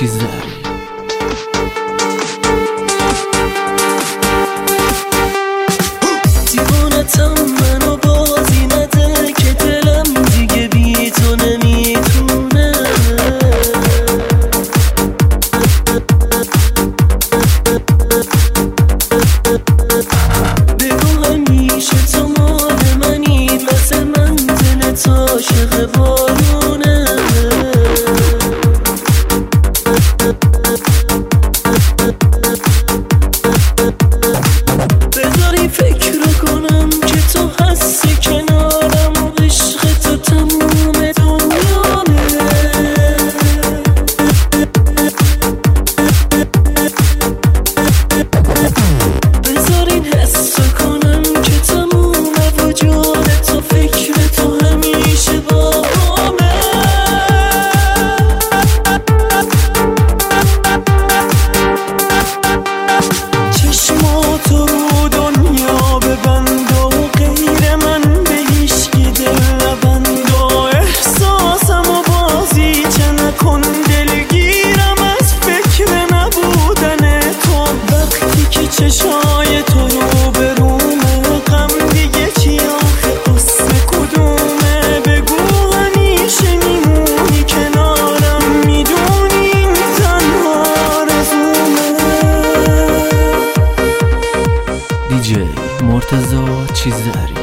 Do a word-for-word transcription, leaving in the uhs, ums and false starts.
چیزداری. دیوانتم منو بازی نده که دلم دیگه بی تو نمیتونه. بگو همیشه تو مال منی، مثل من دلت عاشق بارونه. بذاری فکر کنم که تو هستی کنارم و عشق تو تموم دنیامه. بذارین حس کنم که تموم وجود تو فکر تو همیشه با همه. چشماتو رو دنیا ببند و غیر من به هیچکی دل نبند و احساسم و بازی چه نکن، دلگیرم از فکر نبودن تو. وقتی که چشای تو رو برومه، غم دیگه چی آخه قصه کدومه؟ بگو همیشه میمونی کنارم، میدونی این تنها آرزومه. دیجی مرتضی چیزداری.